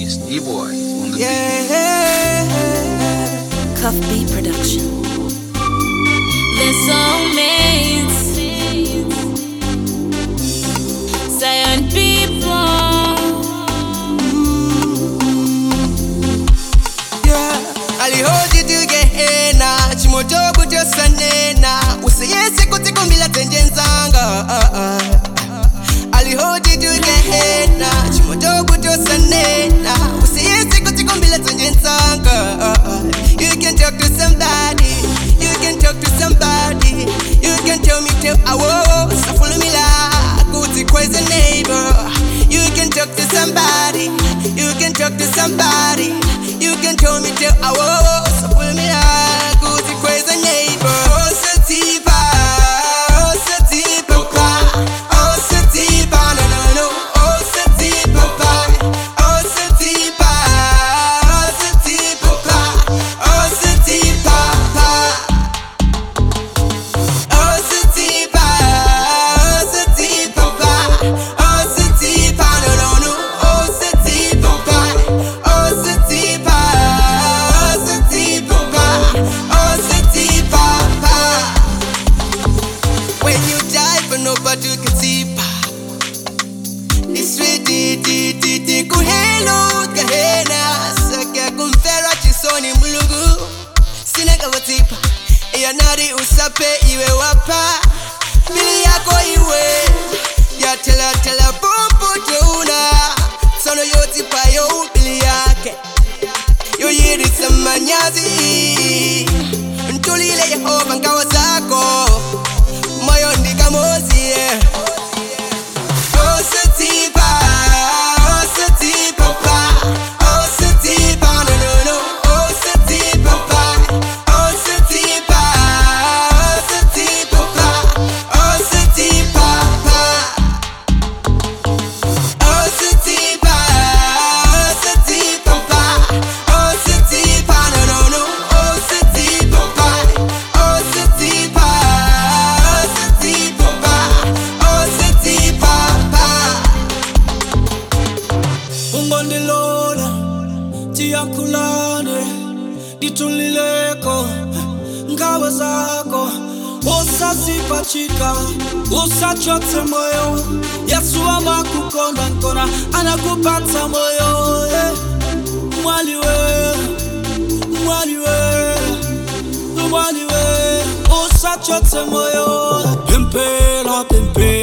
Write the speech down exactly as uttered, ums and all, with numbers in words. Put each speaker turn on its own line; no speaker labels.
It's D-Boy on the
Yeah,
Cuff Beat Production. They're soulmates, Zion people.
yeah. Alihoji tugehena chimoto kutosanena usiyese kutikumbila tenjenzanga Alihoji tugehena chimoto kutosanena usiyese kutikumbila tenjenzanga You can talk to somebody, you can talk to somebody, you can tell me to awo safulu mila kuti crazy neighbor. You can talk to somebody, you can talk to somebody, you can tell me to awo safulu mila kuti crazy neighbor. Oh satipa, oh satipa pa, oh satipa no no no, oh satipa pa, oh satipa, oh satipa pa, oh satipa pa, oh satipa, oh satipa pa, oh satipa no no no, oh satipa pa, oh satipa, oh satipa pa, oh satipa pa. When you die for nobody can see pa. This way di di di di kuhelo kahena saka kumfera chisoni mulugu sina kawatipa iya nari usape iwe wapa bili yako iwe ya tela tela pompo tuna sono yoti pa yo bili yake yo yiri samanyazi ntulile Yehova ngawa zako moyo ndika mozi yeah. Oh satipa, oh satipa pa, oh satipa no no no, oh satipa pa, oh satipa, oh satipa pa, oh satipa pa, oh satipa, oh satipa pa, oh satipa no no no, oh satipa pa, oh satipa, oh satipa pa, oh satipa pa.
Ungondilola tiyakulane ditulileko ngawe zako usazipachika usachote moyo Yesu amakukonda nkona anakupata moyo eh. Mwali we mwali we mwali we usachote moyo Pempela pempela